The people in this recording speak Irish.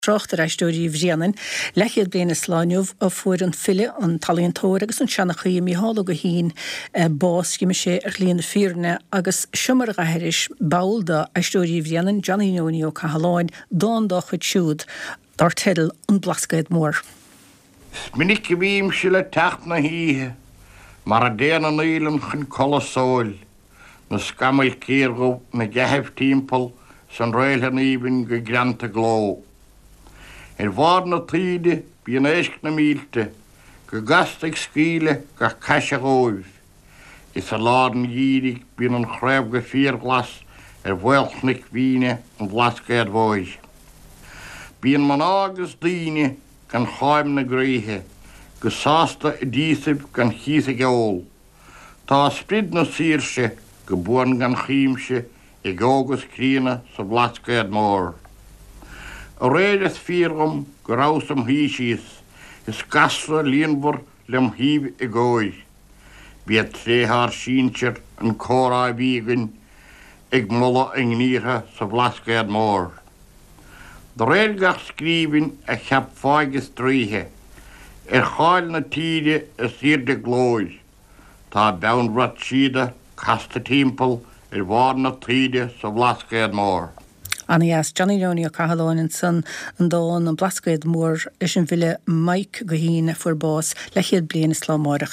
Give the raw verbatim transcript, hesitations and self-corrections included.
Trocht ar eistúirí bhríanaan, lechiad bliana sláinniuh a fuair an fille an talíontóir agus an seanachí mí hála go hín bás giime sé ar líana fíorne agus siomar a gairis bailda eistúirí bhríanaan Johnny Nóní ó Cahaláin dán dá chud siúd dar tedal an blascaid mór. Sminnig go bhím se le techt na híthe, mar a déan an ílam chun colasáil, na scamil céirgó na gehebh timppel san réil an íbin go granta gló. Er bhar na tríide bí an éisc na mílte, go gastaigh scíle go caiise róibh. Is a ládan dhírig bíon an chraibh go fíor glas ar bhfuilchnic bhíine an blascaid bhóid. Bíon man agus daoine gan chaim na gríthe, go sásta i díosib gan chiasa geol. Tá sprid na sírse go buan gan chiimse i gógus crína sa blascaid mór. A réidir fíorm go rásam híisios, is gasra líonmhar lem híb i ggóid. Bíad tréthar síntir an córáid bígan ag mulla an gníortha sa blascaid mór. De réilgach scríbin a cheap fáigus tríthe, ar cháil na tíide a sir de glóid. Tá bean rat siada casta timppel ar bhar na tríide sa blascaid mór. Anias Johnny Nóní ó Cahaláin san an dán an blascaid mór is an bhile maic go hín fuair bás lechiad bliana slámáireach